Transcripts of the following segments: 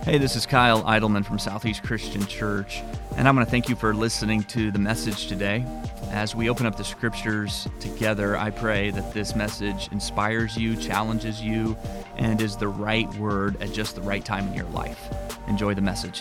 Hey, this is Kyle Eidelman from Southeast Christian Church, and I'm going to thank you for listening to the message today. As we open up the scriptures together, I pray that this message inspires you, challenges you, and is the right word at just the right time in your life. Enjoy the message.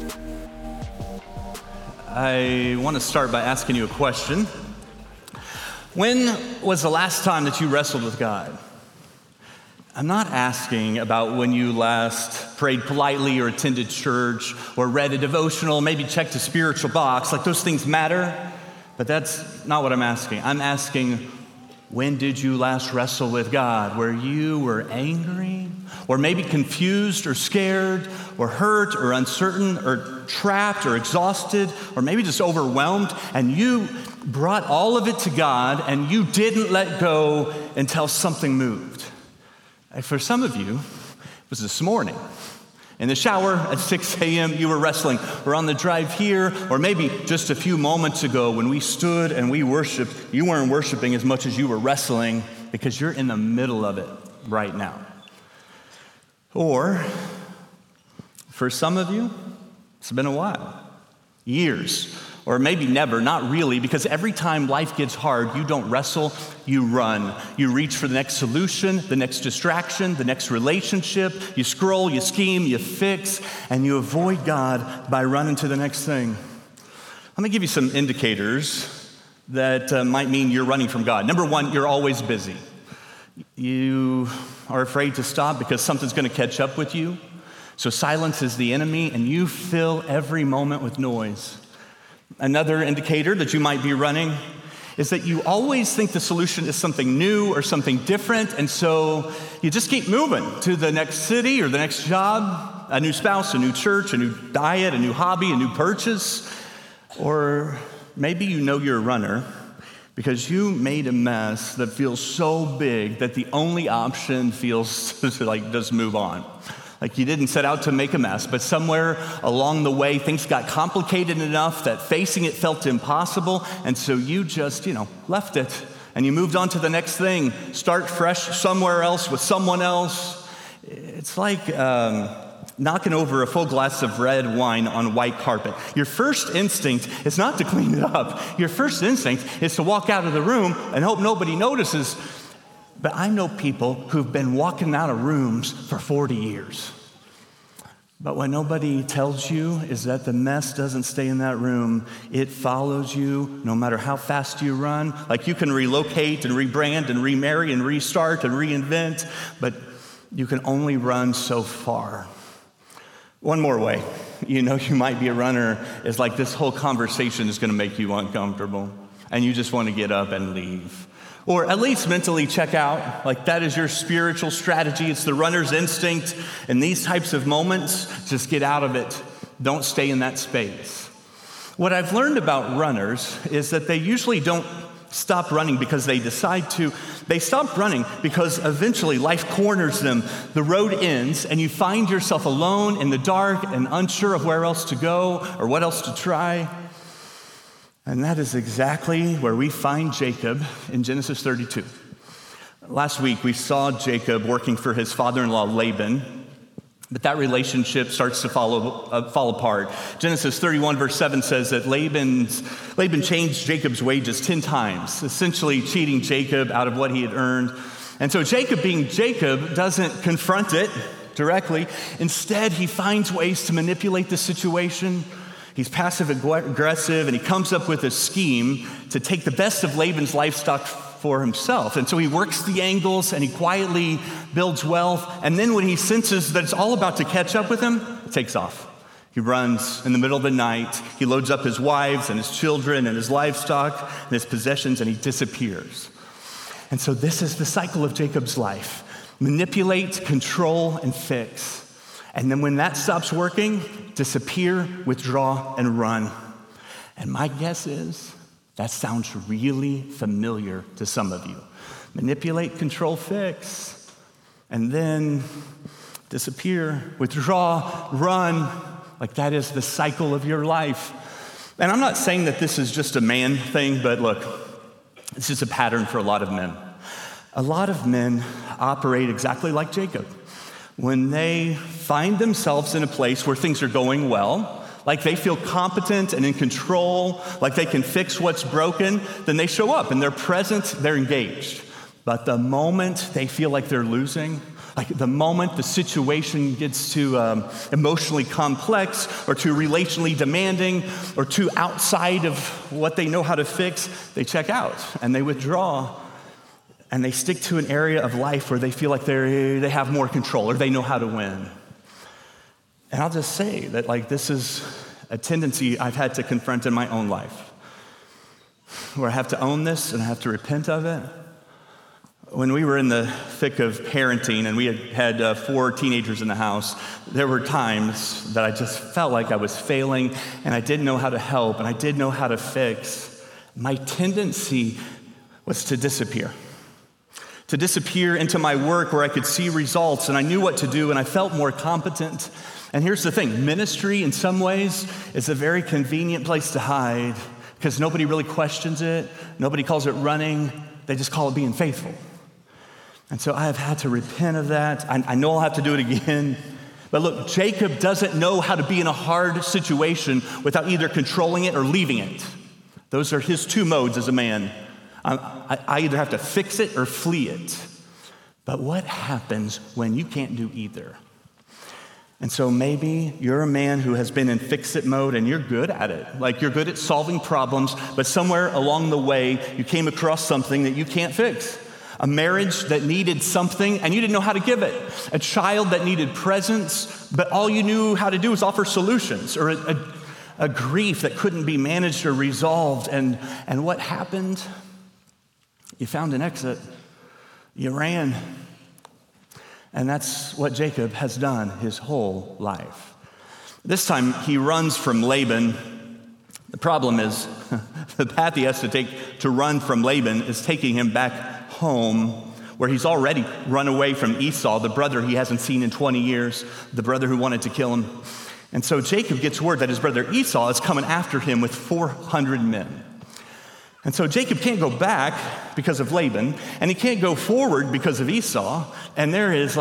I want to start by asking you a question. When was the last time that you wrestled with God? I'm not asking about when you last prayed politely or attended church or read a devotional, maybe checked a spiritual box. Like, those things matter, but that's not what I'm asking. I'm asking, when did you last wrestle with God? Where you were angry or maybe confused or scared or hurt or uncertain or trapped or exhausted or maybe just overwhelmed, and you brought all of it to God and you didn't let go until something moved. For some of you, it was this morning. In the shower at 6 a.m., you were wrestling, or on the drive here, or maybe just a few moments ago when we stood and we worshiped, you weren't worshiping as much as you were wrestling because you're in the middle of it right now. Or, for some of you, it's been a while, years, or maybe never, not really, because every time life gets hard, you don't wrestle, you run. You reach for the next solution, the next distraction, the next relationship. You scroll, you scheme, you fix, and you avoid God by running to the next thing. Let me give you some indicators that might mean you're running from God. Number one, you're always busy. You are afraid to stop because something's going to catch up with you. So silence is the enemy, and you fill every moment with noise. Another indicator that you might be running is that you always think the solution is something new or something different, and so you just keep moving to the next city or the next job, a new spouse, a new church, a new diet, a new hobby, a new purchase. Or maybe you know you're a runner because you made a mess that feels so big that the only option feels like just move on. Like, you didn't set out to make a mess, but somewhere along the way, things got complicated enough that facing it felt impossible, and so you just, left it, and you moved on to the next thing, start fresh somewhere else with someone else. It's like knocking over a full glass of red wine on white carpet. Your first instinct is not to clean it up. Your first instinct is to walk out of the room and hope nobody notices. But I know people who've been walking out of rooms for 40 years. But what nobody tells you is that the mess doesn't stay in that room. It follows you no matter how fast you run. Like, you can relocate and rebrand and remarry and restart and reinvent, but you can only run so far. One more way you might be a runner is like this whole conversation is going to make you uncomfortable, and you just want to get up and leave. Or at least mentally check out. Like, that is your spiritual strategy. It's the runner's instinct. In these types of moments, just get out of it. Don't stay in that space. What I've learned about runners is that they usually don't stop running because they decide to. They stop running because eventually life corners them. The road ends, and you find yourself alone in the dark and unsure of where else to go or what else to try. And that is exactly where we find Jacob in Genesis 32. Last week, we saw Jacob working for his father-in-law, Laban, but that relationship starts to fall apart. Genesis 31, verse 7 says that Laban changed Jacob's wages 10 times, essentially cheating Jacob out of what he had earned. And so Jacob, being Jacob, doesn't confront it directly. Instead, he finds ways to manipulate the situation. He's passive-aggressive, and he comes up with a scheme to take the best of Laban's livestock for himself. And so he works the angles, and he quietly builds wealth. And then when he senses that it's all about to catch up with him, he takes off. He runs in the middle of the night. He loads up his wives and his children and his livestock and his possessions, and he disappears. And so this is the cycle of Jacob's life. Manipulate, control, and fix. And then when that stops working, disappear, withdraw, and run. And my guess is that sounds really familiar to some of you. Manipulate, control, fix, and then disappear, withdraw, run. Like, that is the cycle of your life. And I'm not saying that this is just a man thing, but look, this is a pattern for a lot of men. A lot of men operate exactly like Jacob. when they find themselves in a place where things are going well, like they feel competent and in control, like they can fix what's broken, then they show up and they're present, they're engaged. But the moment they feel like they're losing, like the moment the situation gets too emotionally complex or too relationally demanding or too outside of what they know how to fix, they check out and they withdraw and they stick to an area of life where they feel like they have more control or they know how to win. And I'll just say that this is a tendency I've had to confront in my own life, where I have to own this and I have to repent of it. When we were in the thick of parenting and we had 4 teenagers in the house, there were times that I just felt like I was failing and I didn't know how to help and I didn't know how to fix. My tendency was to disappear into my work where I could see results and I knew what to do and I felt more competent. And here's the thing, ministry in some ways is a very convenient place to hide because nobody really questions it. Nobody calls it running. They just call it being faithful. And so I have had to repent of that. I know I'll have to do it again. But look, Jacob doesn't know how to be in a hard situation without either controlling it or leaving it. Those are his 2 modes as a man. I either have to fix it or flee it. But what happens when you can't do either? And so maybe you're a man who has been in fix-it mode and you're good at it. You're good at solving problems, but somewhere along the way, you came across something that you can't fix. A marriage that needed something and you didn't know how to give it. A child that needed presence, but all you knew how to do was offer solutions. Or a grief that couldn't be managed or resolved. And what happened? You found an exit. You ran. And that's what Jacob has done his whole life. This time he runs from Laban. The problem is the path he has to take to run from Laban is taking him back home, where he's already run away from Esau, the brother he hasn't seen in 20 years, the brother who wanted to kill him. And so Jacob gets word that his brother Esau is coming after him with 400 men. And so Jacob can't go back because of Laban, and he can't go forward because of Esau, and there is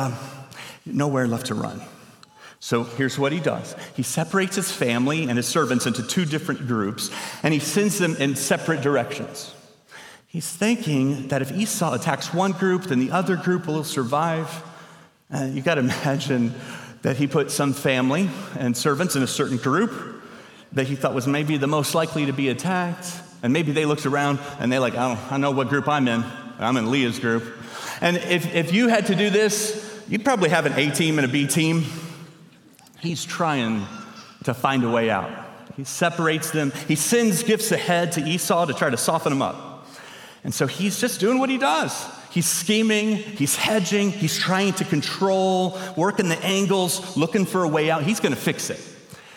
nowhere left to run. So here's what he does. He separates his family and his servants into 2 different groups, and he sends them in separate directions. He's thinking that if Esau attacks one group, then the other group will survive. You got to imagine that he put some family and servants in a certain group that he thought was maybe the most likely to be attacked. And maybe they looked around and they're like, I know what group I'm in. I'm in Leah's group. And if you had to do this, you'd probably have an A team and a B team. He's trying to find a way out. He separates them. He sends gifts ahead to Esau to try to soften him up. And so he's just doing what he does. He's scheming, he's hedging, he's trying to control, working the angles, looking for a way out. He's going to fix it.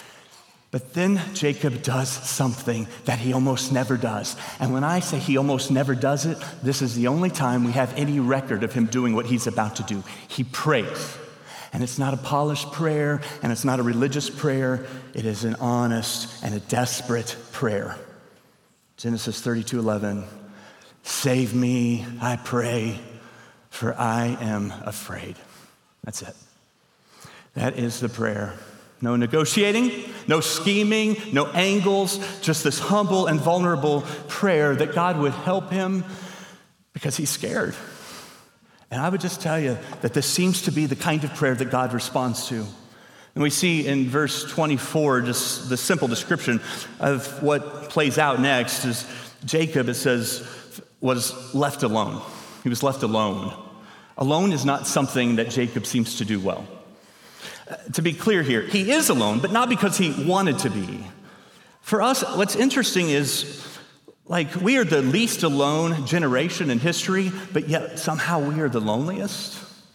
But then Jacob does something that he almost never does. And when I say he almost never does it, this is the only time we have any record of him doing what he's about to do. He prays. And it's not a polished prayer, and it's not a religious prayer. It is an honest and a desperate prayer. Genesis 32:11. Save me, I pray, for I am afraid. That's it. That is the prayer. No negotiating, no scheming, no angles, just this humble and vulnerable prayer that God would help him because he's scared. And I would just tell you that this seems to be the kind of prayer that God responds to. And we see in verse 24 just the simple description of what plays out next is Jacob, it says, was left alone. He was left alone. Alone is not something that Jacob seems to do well. To be clear here, he is alone, but not because he wanted to be. For us, what's interesting is, we are the least alone generation in history, but yet somehow we are the loneliest.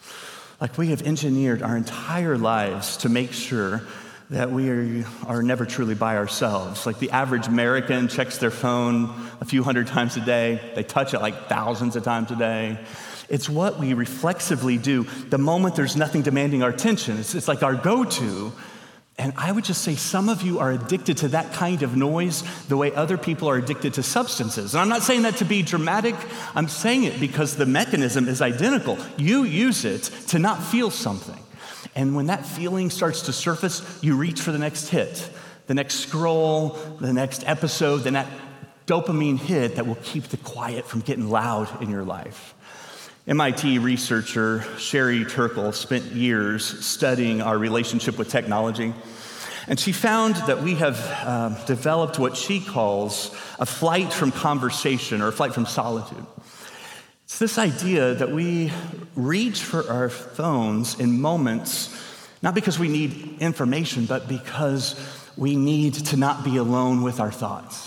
We have engineered our entire lives to make sure that we are never truly by ourselves. The average American checks their phone a few hundred times a day. They touch it thousands of times a day. It's what we reflexively do the moment there's nothing demanding our attention. It's our go-to. And I would just say some of you are addicted to that kind of noise the way other people are addicted to substances. And I'm not saying that to be dramatic. I'm saying it because the mechanism is identical. You use it to not feel something. And when that feeling starts to surface, you reach for the next hit, the next scroll, the next episode, then that dopamine hit that will keep the quiet from getting loud in your life. MIT researcher Sherry Turkle spent years studying our relationship with technology, and she found that we have developed what she calls a flight from conversation or a flight from solitude. It's this idea that we reach for our phones in moments, not because we need information, but because we need to not be alone with our thoughts.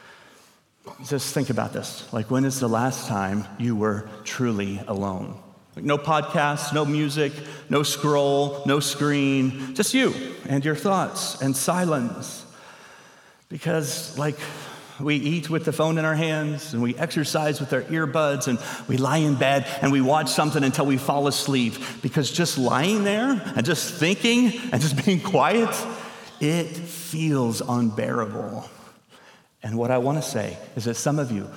Just think about this. Like, when is the last time you were truly alone? Like, no podcasts, no music, no scroll, no screen, just you and your thoughts and silence. Because, like, we eat with the phone in our hands and we exercise with our earbuds and we lie in bed and we watch something until we fall asleep. Because just lying there and just thinking and just being quiet, it feels unbearable. And what I want to say is that some of you,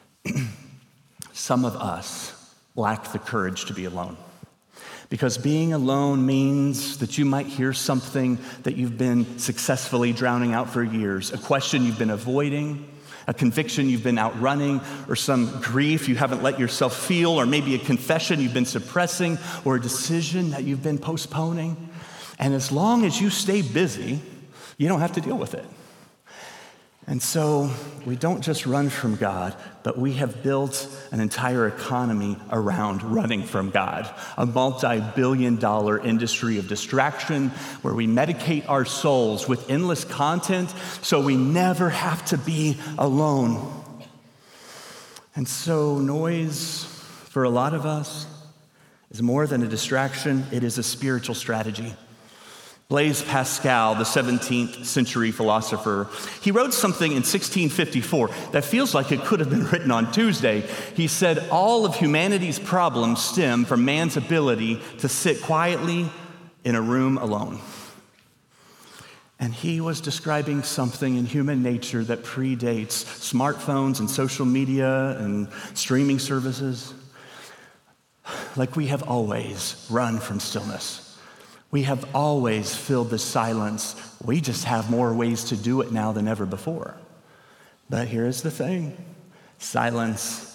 some of us, lack the courage to be alone. Because being alone means that you might hear something that you've been successfully drowning out for years, a question you've been avoiding, a conviction you've been outrunning, or some grief you haven't let yourself feel, or maybe a confession you've been suppressing, or a decision that you've been postponing. And as long as you stay busy, you don't have to deal with it. And so we don't just run from God, but we have built an entire economy around running from God, a multi-billion-dollar industry of distraction where we medicate our souls with endless content so we never have to be alone. And so noise, for a lot of us, is more than a distraction. It is a spiritual strategy. Blaise Pascal, the 17th century philosopher, he wrote something in 1654 that feels like it could have been written on Tuesday. He said, all of humanity's problems stem from man's ability to sit quietly in a room alone. And he was describing something in human nature that predates smartphones and social media and streaming services. Like, we have always run from stillness. We have always filled the silence. We just have more ways to do it now than ever before. But here's the thing. Silence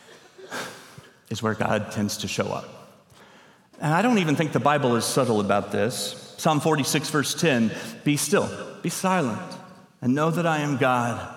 is where God tends to show up. And I don't even think the Bible is subtle about this. Psalm 46, verse 10, be still, be silent, and know that I am God.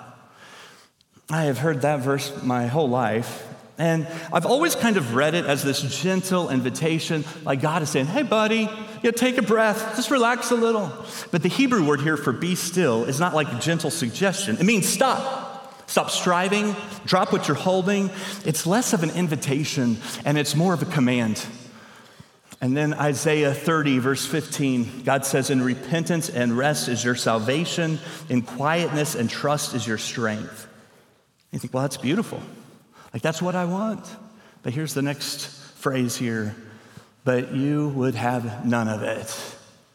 I have heard that verse my whole life. And I've always kind of read it as this gentle invitation, like God is saying, hey, buddy, take a breath, just relax a little. But the Hebrew word here for be still is not like a gentle suggestion. It means stop. Stop striving, drop what you're holding. It's less of an invitation, and it's more of a command. And then Isaiah 30, verse 15, God says, in repentance and rest is your salvation, in quietness and trust is your strength. You think, well, that's beautiful. Like, that's what I want. But here's the next phrase here. But you would have none of it.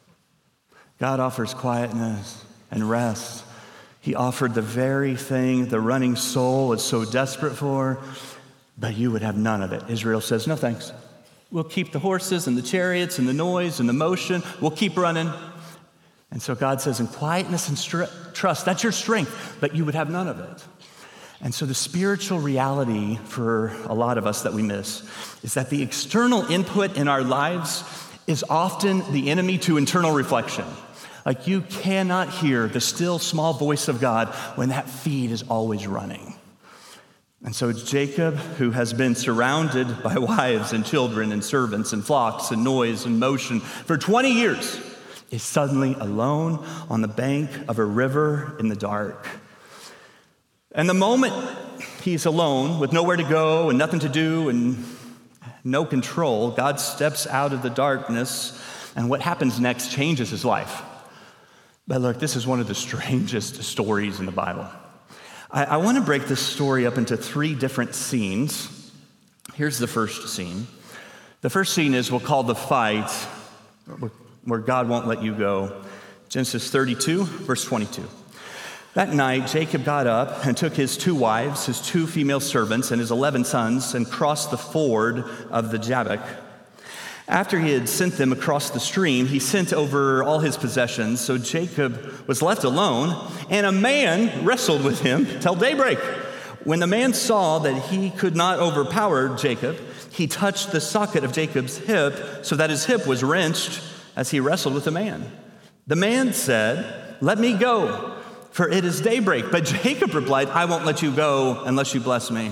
God offers quietness and rest. He offered the very thing the running soul is so desperate for, but you would have none of it. Israel says, no thanks. We'll keep the horses and the chariots and the noise and the motion. We'll keep running. And so God says, in quietness and trust, that's your strength, but you would have none of it. And so the spiritual reality for a lot of us that we miss is that the external input in our lives is often the enemy to internal reflection. Like, you cannot hear the still small voice of God when that feed is always running. And so Jacob, who has been surrounded by wives and children and servants and flocks and noise and motion for 20 years, is suddenly alone on the bank of a river in the dark. And the moment he's alone with nowhere to go and nothing to do and no control, God steps out of the darkness, and what happens next changes his life. But look, this is one of the strangest stories in the Bible. I want to break this story up into 3 different scenes. Here's the first scene. The first scene is we'll call the fight, where God won't let you go. Genesis 32, verse 22. That night, Jacob got up and took his 2 wives, his 2 female servants, and his 11 sons, and crossed the ford of the Jabbok. After he had sent them across the stream, he sent over all his possessions. So Jacob was left alone, and a man wrestled with him till daybreak. When the man saw that he could not overpower Jacob, he touched the socket of Jacob's hip so that his hip was wrenched as he wrestled with the man. The man said, "Let me go, for it is daybreak." But Jacob replied, "I won't let you go unless you bless me."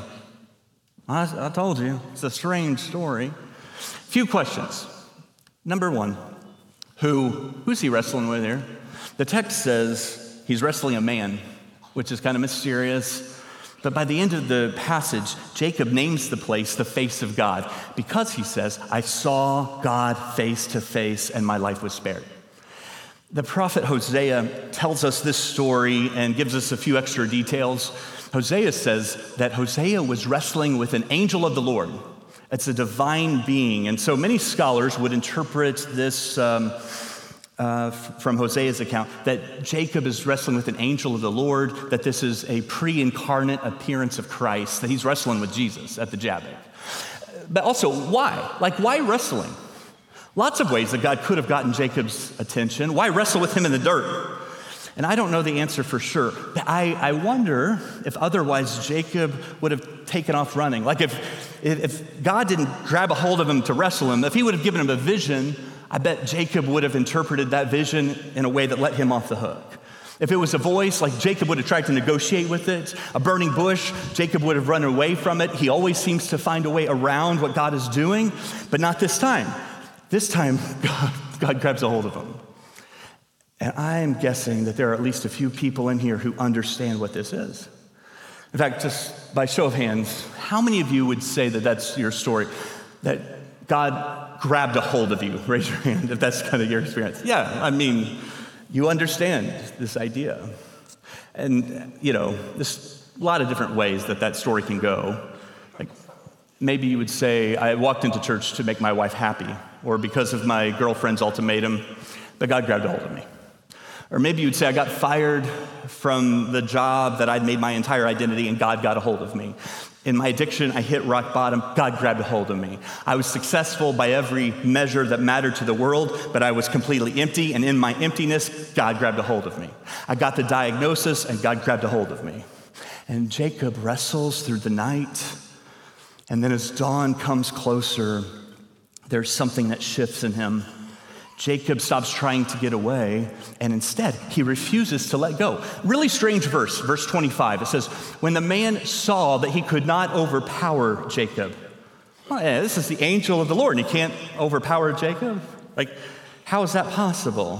I told you, it's a strange story. Few questions. Number 1, who's he wrestling with here? The text says he's wrestling a man, which is kind of mysterious. But by the end of the passage, Jacob names the place the face of God because he says, "I saw God face to face and my life was spared." The prophet Hosea tells us this story and gives us a few extra details. Hosea says that Hosea was wrestling with an angel of the Lord. It's a divine being. And so many scholars would interpret this from Hosea's account, that Jacob is wrestling with an angel of the Lord, that this is a pre-incarnate appearance of Christ, that he's wrestling with Jesus at the Jabbok. But also, why? Like, why wrestling? Lots of ways that God could have gotten Jacob's attention. Why wrestle with him in the dirt? And I don't know the answer for sure, but I wonder if otherwise Jacob would have taken off running. Like if God didn't grab a hold of him to wrestle him, if he would have given him a vision, I bet Jacob would have interpreted that vision in a way that let him off the hook. If it was a voice, like Jacob would have tried to negotiate with it. A burning bush, Jacob would have run away from it. He always seems to find a way around what God is doing, but not this time. This time, God grabs a hold of him. And I'm guessing that there are at least a few people in here who understand what this is. In fact, just by show of hands, how many of you would say that that's your story? That God grabbed a hold of you? Raise your hand if that's kind of your experience. Yeah, I mean, you understand this idea. And, there's a lot of different ways that story can go. Like, maybe you would say, I walked into church to make my wife happy, or because of my girlfriend's ultimatum, but God grabbed a hold of me. Or maybe you'd say, I got fired from the job that I'd made my entire identity, and God got a hold of me. In my addiction, I hit rock bottom. God grabbed a hold of me. I was successful by every measure that mattered to the world, but I was completely empty, and in my emptiness, God grabbed a hold of me. I got the diagnosis, and God grabbed a hold of me. And Jacob wrestles through the night, and then as dawn comes closer, there's something that shifts in him. Jacob stops trying to get away, and instead, he refuses to let go. Really strange verse 25. It says, when the man saw that he could not overpower Jacob. Oh, yeah, this is the angel of the Lord, and he can't overpower Jacob? Like, how is that possible?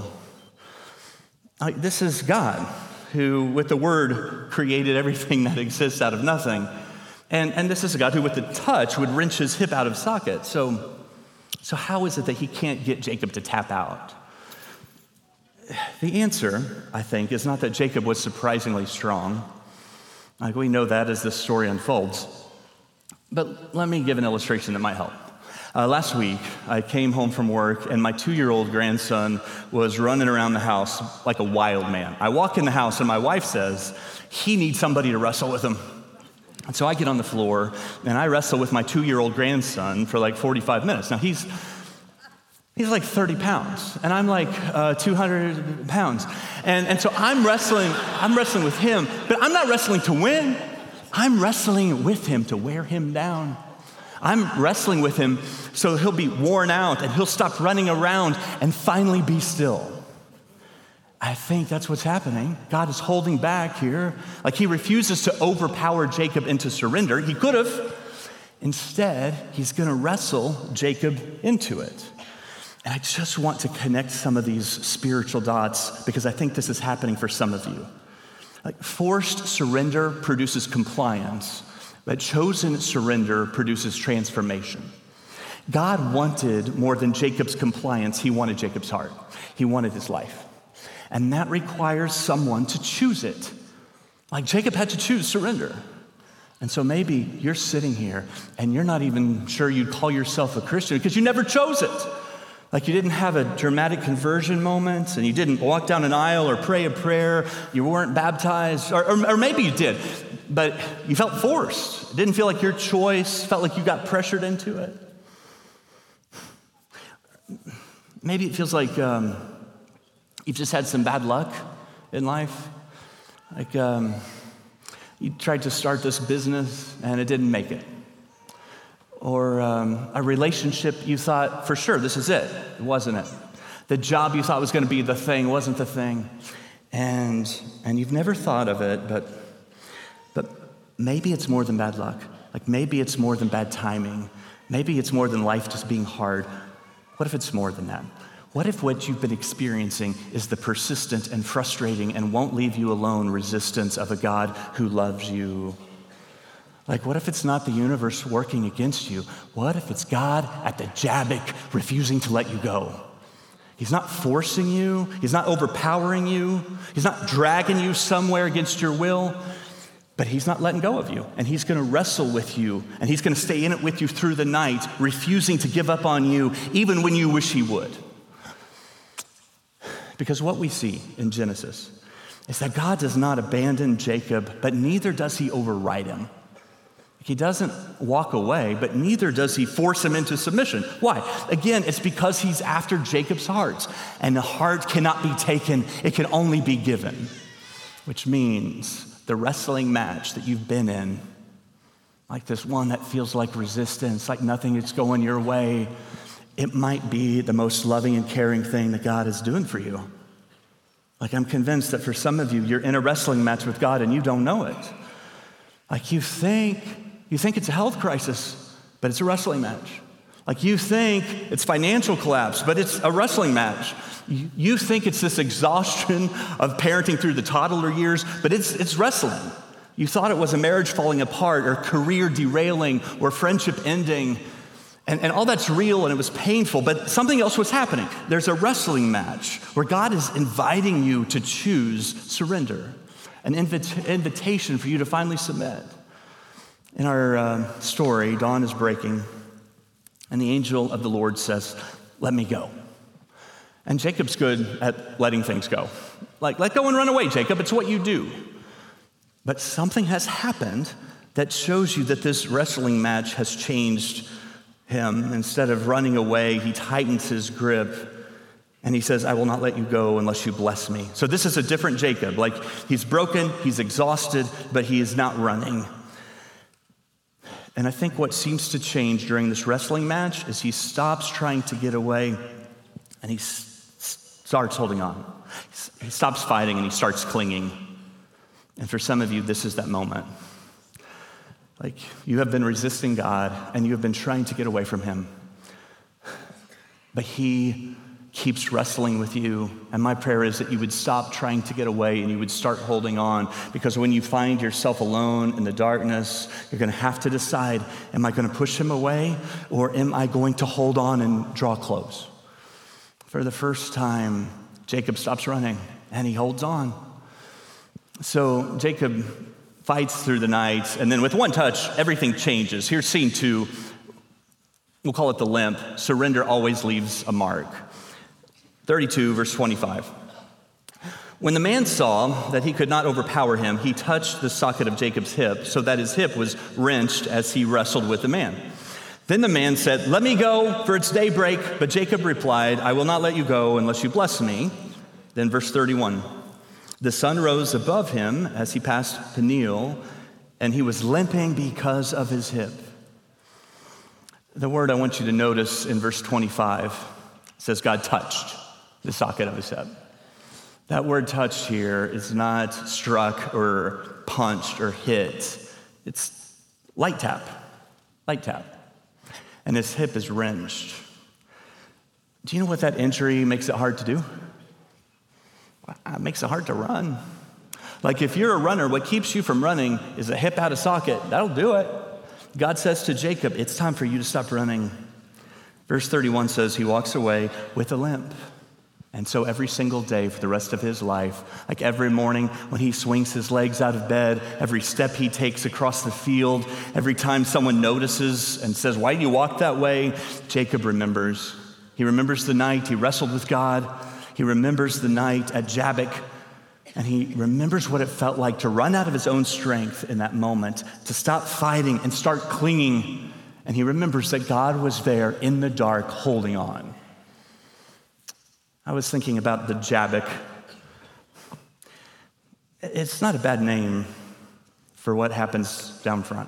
This is God, who, with the word, created everything that exists out of nothing. And this is a God who, with the touch, would wrench his hip out of socket. So how is it that he can't get Jacob to tap out? The answer, I think, is not that Jacob was surprisingly strong. Like, we know that as this story unfolds. But let me give an illustration that might help. Last week, I came home from work, and my 2-year-old grandson was running around the house like a wild man. I walk in the house, and my wife says, he needs somebody to wrestle with him. And so I get on the floor, and I wrestle with my 2-year-old grandson for like 45 minutes. Now, he's like 30 pounds, and I'm like 200 pounds. And so I'm wrestling with him, but I'm not wrestling to win. I'm wrestling with him to wear him down. I'm wrestling with him so he'll be worn out, and he'll stop running around and finally be still. I think that's what's happening. God is holding back here. Like, he refuses to overpower Jacob into surrender. He could have. Instead, he's going to wrestle Jacob into it. And I just want to connect some of these spiritual dots because I think this is happening for some of you. Like, forced surrender produces compliance, but chosen surrender produces transformation. God wanted more than Jacob's compliance. He wanted Jacob's heart. He wanted his life. And that requires someone to choose it. Like Jacob had to choose surrender. And so maybe you're sitting here and you're not even sure you'd call yourself a Christian because you never chose it. Like you didn't have a dramatic conversion moment, and you didn't walk down an aisle or pray a prayer. You weren't baptized, or maybe you did, but you felt forced. It didn't feel like your choice, felt like you got pressured into it. Maybe it feels like you've just had some bad luck in life. Like you tried to start this business and it didn't make it. Or a relationship you thought, for sure, this is it. It wasn't it. The job you thought was going to be the thing wasn't the thing. And you've never thought of it, but maybe it's more than bad luck. Like maybe it's more than bad timing. Maybe it's more than life just being hard. What if it's more than that? What if what you've been experiencing is the persistent and frustrating and won't leave you alone resistance of a God who loves you? Like, what if it's not the universe working against you? What if it's God at the Jabbok refusing to let you go? He's not forcing you. He's not overpowering you. He's not dragging you somewhere against your will. But he's not letting go of you, and he's going to wrestle with you, and he's going to stay in it with you through the night, refusing to give up on you, even when you wish he would. Because what we see in Genesis is that God does not abandon Jacob, but neither does he override him. He doesn't walk away, but neither does he force him into submission. Why? Again, it's because he's after Jacob's heart, and the heart cannot be taken, it can only be given, which means the wrestling match that you've been in, like this one that feels like resistance, like nothing is going your way, it might be the most loving and caring thing that God is doing for you. Like I'm convinced that for some of you, you're in a wrestling match with God and you don't know it. Like you think it's a health crisis, but it's a wrestling match. Like you think it's financial collapse, but it's a wrestling match. You think it's this exhaustion of parenting through the toddler years, but it's wrestling. You thought it was a marriage falling apart or career derailing or friendship ending. And all that's real and it was painful, but something else was happening. There's a wrestling match where God is inviting you to choose surrender, an invitation for you to finally submit. In our story, dawn is breaking, and the angel of the Lord says, "Let me go." And Jacob's good at letting things go. Like, let go and run away, Jacob. It's what you do. But something has happened that shows you that this wrestling match has changed him. Instead of running away, he tightens his grip, and he says, "I will not let you go unless you bless me." So this is a different Jacob. Like, he's broken, he's exhausted, but he is not running. And I think what seems to change during this wrestling match is he stops trying to get away and he starts holding on. He stops fighting and he starts clinging. And for some of you, this is that moment. Like you have been resisting God and you have been trying to get away from him. But he keeps wrestling with you. And my prayer is that you would stop trying to get away and you would start holding on. Because when you find yourself alone in the darkness, you're going to have to decide, am I going to push him away or am I going to hold on and draw close? For the first time, Jacob stops running and he holds on. So Jacob fights through the night, and then with one touch, everything changes. Here's scene 2. We'll call it the limp. Surrender always leaves a mark. 32, verse 25. When the man saw that he could not overpower him, he touched the socket of Jacob's hip so that his hip was wrenched as he wrestled with the man. Then the man said, "Let me go, for it's daybreak." But Jacob replied, "I will not let you go unless you bless me." Then verse 31. The sun rose above him as he passed Peniel, and he was limping because of his hip. The word I want you to notice in verse 25 says God touched the socket of his hip. That word touched here is not struck or punched or hit. It's light tap. And his hip is wrenched. Do you know what that injury makes it hard to do? It makes it hard to run. Like if you're a runner, what keeps you from running is a hip out of socket. That'll do it. God says to Jacob, it's time for you to stop running. Verse 31 says he walks away with a limp. And so every single day for the rest of his life, like every morning when he swings his legs out of bed, every step he takes across the field, every time someone notices and says, "Why do you walk that way?" Jacob remembers He remembers the night he wrestled with God. He remembers the night at Jabbok, and he remembers what it felt like to run out of his own strength in that moment, to stop fighting and start clinging. And he remembers that God was there in the dark holding on. I was thinking about the Jabbok. It's not a bad name for what happens down front.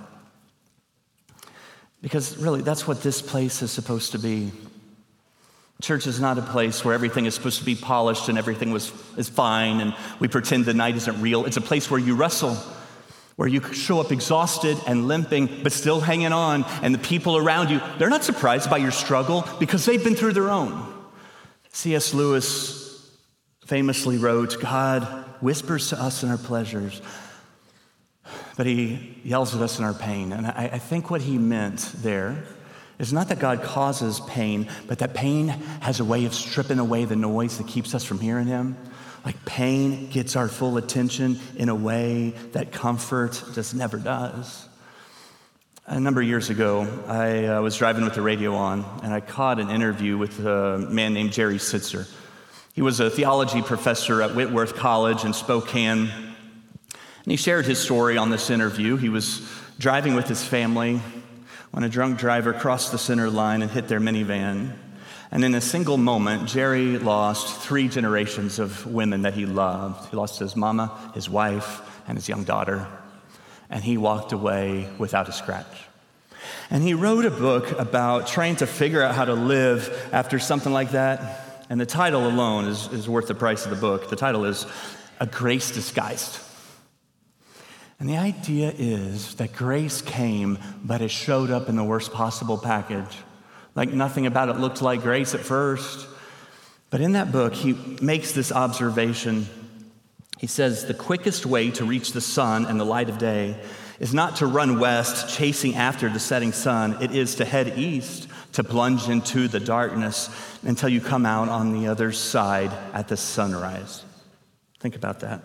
Because really, that's what this place is supposed to be. Church is not a place where everything is supposed to be polished and everything is fine and we pretend the night isn't real. It's a place where you wrestle, where you show up exhausted and limping, but still hanging on. And the people around you, they're not surprised by your struggle because they've been through their own. C.S. Lewis famously wrote, God whispers to us in our pleasures, but he yells at us in our pain. And I think what he meant there is not that God causes pain, but that pain has a way of stripping away the noise that keeps us from hearing him. Like pain gets our full attention in a way that comfort just never does. A number of years ago, I was driving with the radio on, and I caught an interview with a man named Jerry Sitzer. He was a theology professor at Whitworth College in Spokane, and he shared his story on this interview. He was driving with his family when a drunk driver crossed the center line and hit their minivan. And in a single moment, Jerry lost 3 generations of women that he loved. He lost his mama, his wife, and his young daughter. And he walked away without a scratch. And he wrote a book about trying to figure out how to live after something like that. And the title alone is worth the price of the book. The title is A Grace Disguised. And the idea is that grace came, but it showed up in the worst possible package. Like nothing about it looked like grace at first. But in that book, he makes this observation. He says, the quickest way to reach the sun and the light of day is not to run west chasing after the setting sun. It is to head east, to plunge into the darkness until you come out on the other side at the sunrise. Think about that.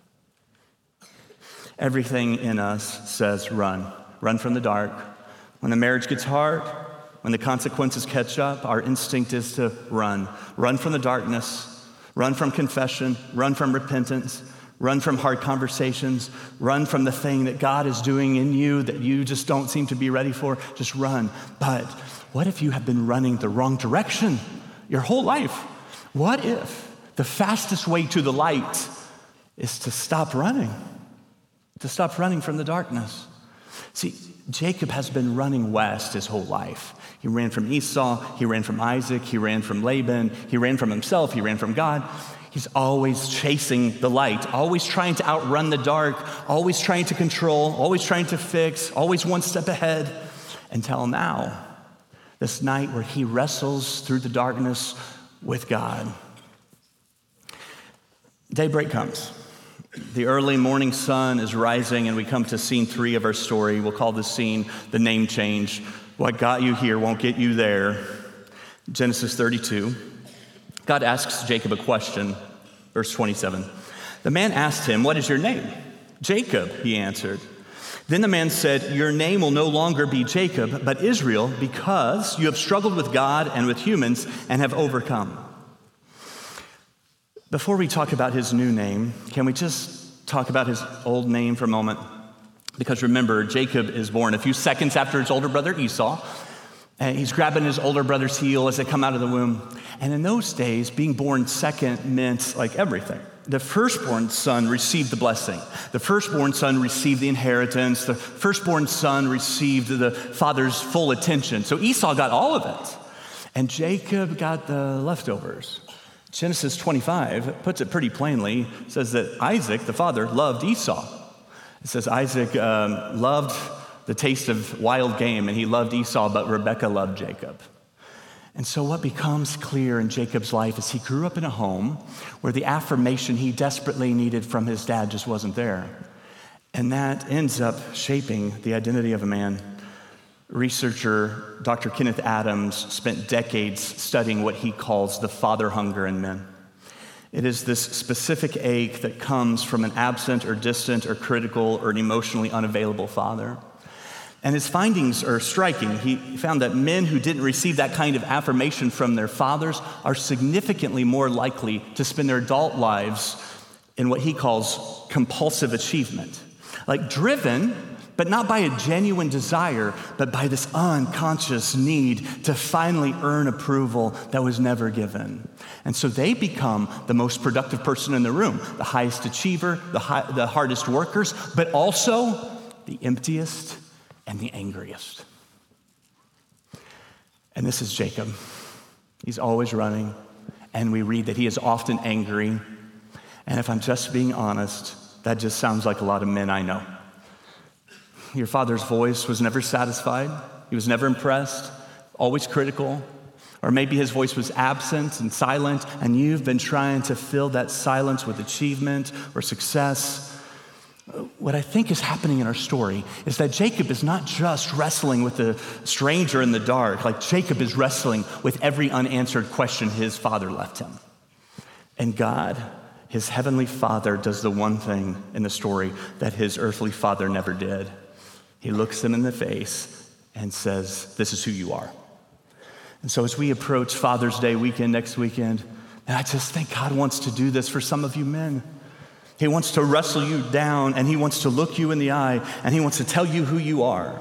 Everything in us says run. Run from the dark. When the marriage gets hard, when the consequences catch up, our instinct is to run. Run from the darkness. Run from confession, run from repentance, run from hard conversations, run from the thing that God is doing in you that you just don't seem to be ready for. Just run. But what if you have been running the wrong direction your whole life? What if the fastest way to the light is to stop running from the darkness? See, Jacob has been running west his whole life. He ran from Esau, he ran from Isaac, he ran from Laban, he ran from himself, he ran from God. He's always chasing the light, always trying to outrun the dark, always trying to control, always trying to fix, always one step ahead, until now, this night where he wrestles through the darkness with God. Daybreak comes. The early morning sun is rising, and we come to scene 3 of our story. We'll call this scene the name change. What got you here won't get you there. Genesis 32. God asks Jacob a question. Verse 27. The man asked him, "What is your name?" "Jacob," he answered. Then the man said, "Your name will no longer be Jacob, but Israel, because you have struggled with God and with humans and have overcome." Before we talk about his new name, can we just talk about his old name for a moment? Because remember, Jacob is born a few seconds after his older brother Esau, and he's grabbing his older brother's heel as they come out of the womb. And in those days, being born second meant like everything. The firstborn son received the blessing. The firstborn son received the inheritance. The firstborn son received the father's full attention. So Esau got all of it, and Jacob got the leftovers. Genesis 25 puts it pretty plainly. It says that Isaac, the father, loved Esau. It says Isaac loved the taste of wild game, and he loved Esau, but Rebekah loved Jacob. And so what becomes clear in Jacob's life is he grew up in a home where the affirmation he desperately needed from his dad just wasn't there. And that ends up shaping the identity of a man. Researcher Dr. Kenneth Adams spent decades studying what he calls the father hunger in men. It is this specific ache that comes from an absent or distant or critical or an emotionally unavailable father. And his findings are striking. He found that men who didn't receive that kind of affirmation from their fathers are significantly more likely to spend their adult lives in what he calls compulsive achievement. Like driven, but not by a genuine desire, but by this unconscious need to finally earn approval that was never given. And so they become the most productive person in the room, the highest achiever, the hardest workers, but also the emptiest and the angriest. And this is Jacob. He's always running, and we read that he is often angry. And if I'm just being honest, that just sounds like a lot of men I know. Your father's voice was never satisfied. He was never impressed, always critical. Or maybe his voice was absent and silent, and you've been trying to fill that silence with achievement or success. What I think is happening in our story is that Jacob is not just wrestling with the stranger in the dark. Like Jacob is wrestling with every unanswered question his father left him. And God, his heavenly Father, does the one thing in the story that his earthly father never did. He looks him in the face and says, "This is who you are." And so as we approach Father's Day weekend next weekend, and I just think God wants to do this for some of you men. He wants to wrestle you down, and he wants to look you in the eye, and he wants to tell you who you are.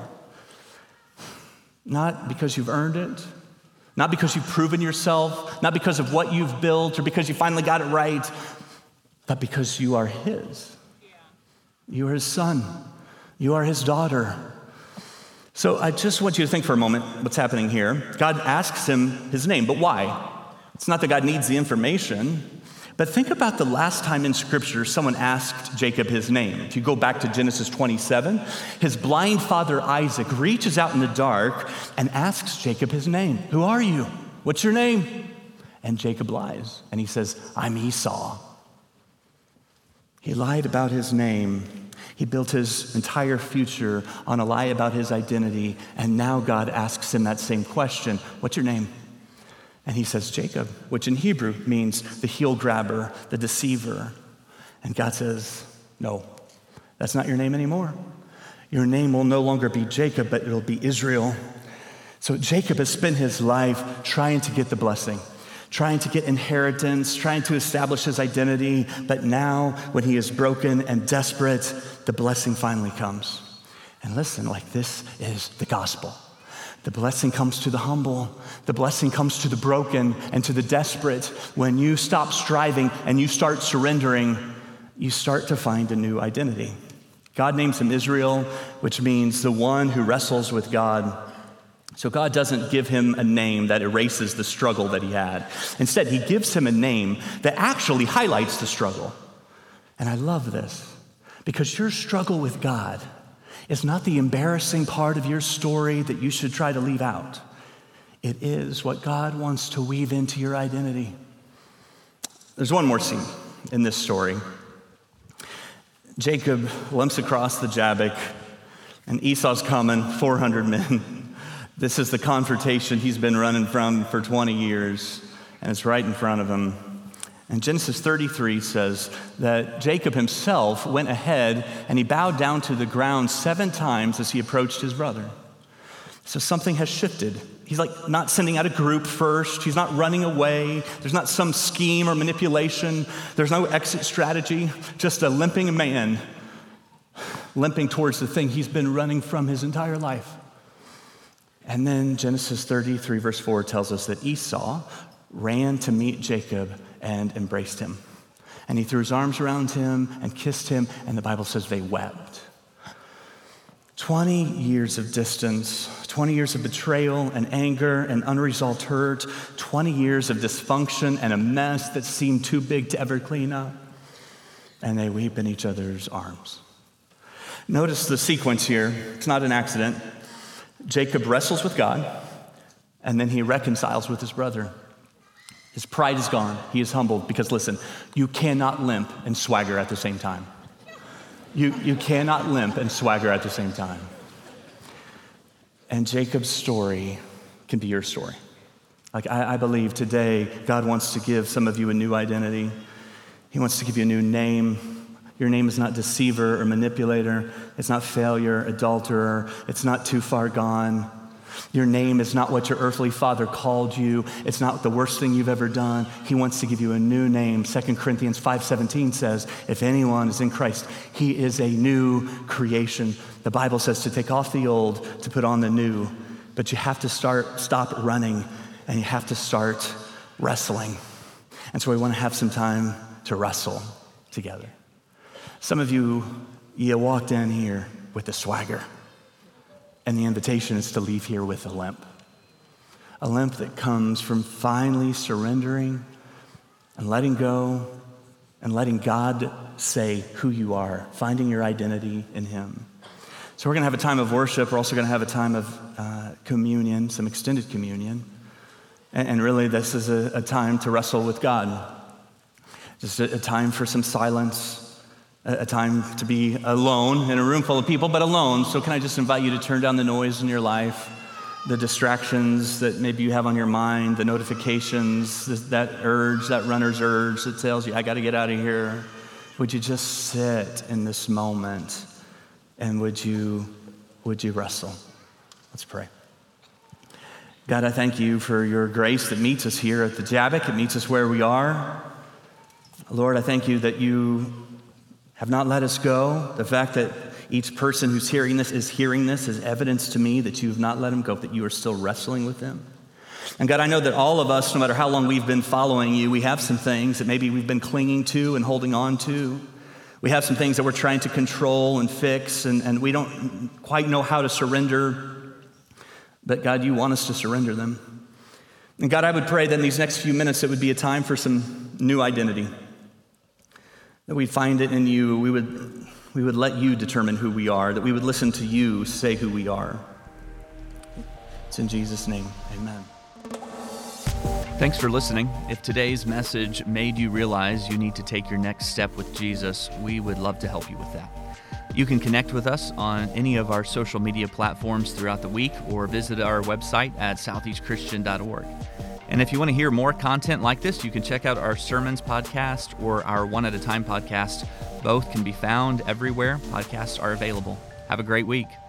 Not because you've earned it, not because you've proven yourself, not because of what you've built or because you finally got it right, but because you are his. You are his son. You are his daughter. So I just want you to think for a moment what's happening here. God asks him his name, but why? It's not that God needs the information. But think about the last time in Scripture someone asked Jacob his name. If you go back to Genesis 27, his blind father Isaac reaches out in the dark and asks Jacob his name. "Who are you? What's your name?" And Jacob lies, and he says, "I'm Esau." He lied about his name. He built his entire future on a lie about his identity, and now God asks him that same question, "What's your name?" And he says, "Jacob," which in Hebrew means the heel grabber, the deceiver. And God says, "No, that's not your name anymore. Your name will no longer be Jacob, but it'll be Israel." So Jacob has spent his life trying to get the blessing, trying to get inheritance, trying to establish his identity. But now, when he is broken and desperate, the blessing finally comes. And listen, like this is the gospel. The blessing comes to the humble. The blessing comes to the broken and to the desperate. When you stop striving and you start surrendering, you start to find a new identity. God names him Israel, which means the one who wrestles with God. So God doesn't give him a name that erases the struggle that he had. Instead, he gives him a name that actually highlights the struggle. And I love this because your struggle with God is not the embarrassing part of your story that you should try to leave out. It is what God wants to weave into your identity. There's one more scene in this story. Jacob limps across the Jabbok, and Esau's coming, 400 men. This is the confrontation he's been running from for 20 years, and it's right in front of him. And Genesis 33 says that Jacob himself went ahead and he bowed down to the ground 7 times as he approached his brother. So something has shifted. He's like not sending out a group first. He's not running away. There's not some scheme or manipulation. There's no exit strategy. Just a limping man limping towards the thing he's been running from his entire life. And then Genesis 33 verse 4 tells us that Esau ran to meet Jacob and embraced him. And he threw his arms around him and kissed him, and the Bible says they wept. 20 years of distance, 20 years of betrayal and anger and unresolved hurt, 20 years of dysfunction and a mess that seemed too big to ever clean up. And they weep in each other's arms. Notice the sequence here. It's not an accident. Jacob wrestles with God, and then he reconciles with his brother. His pride is gone. He is humbled because, listen, you cannot limp and swagger at the same time. You cannot limp and swagger at the same time. And Jacob's story can be your story. Like I believe today God wants to give some of you a new identity. He wants to give you a new name. Your name is not deceiver or manipulator. It's not failure, adulterer. It's not too far gone. Your name is not what your earthly father called you. It's not the worst thing you've ever done. He wants to give you a new name. 2 Corinthians 5:17 says, if anyone is in Christ, he is a new creation. The Bible says to take off the old, to put on the new. But you have to stop running, and you have to start wrestling. And so we want to have some time to wrestle together. Some of you walked in here with a swagger. And the invitation is to leave here with a limp that comes from finally surrendering and letting go and letting God say who you are, finding your identity in him. So we're going to have a time of worship. We're also going to have a time of communion, some extended communion. And really, this is a time to wrestle with God. Just a time for some silence, a time to be alone in a room full of people, but alone. So can I just invite you to turn down the noise in your life, the distractions that maybe you have on your mind, the notifications, that urge, that runner's urge that tells you, I got to get out of here. Would you just sit in this moment, and would you wrestle? Let's pray. God, I thank you for your grace that meets us here at the Jabbok. It meets us where we are. Lord, I thank you that you have not let us go. The fact that each person who's hearing this is evidence to me that you have not let them go, that you are still wrestling with them. And God, I know that all of us, no matter how long we've been following you, we have some things that maybe we've been clinging to and holding on to. We have some things that we're trying to control and fix, and we don't quite know how to surrender. But God, you want us to surrender them. And God, I would pray that in these next few minutes, it would be a time for some new identity. That we'd find it in you. We would let you determine who we are. That we would listen to you say who we are. It's in Jesus' name, amen. Thanks for listening. If today's message made you realize you need to take your next step with Jesus, we would love to help you with that. You can connect with us on any of our social media platforms throughout the week or visit our website at southeastchristian.org. And if you want to hear more content like this, you can check out our Sermons podcast or our One at a Time podcast. Both can be found everywhere podcasts are available. Have a great week.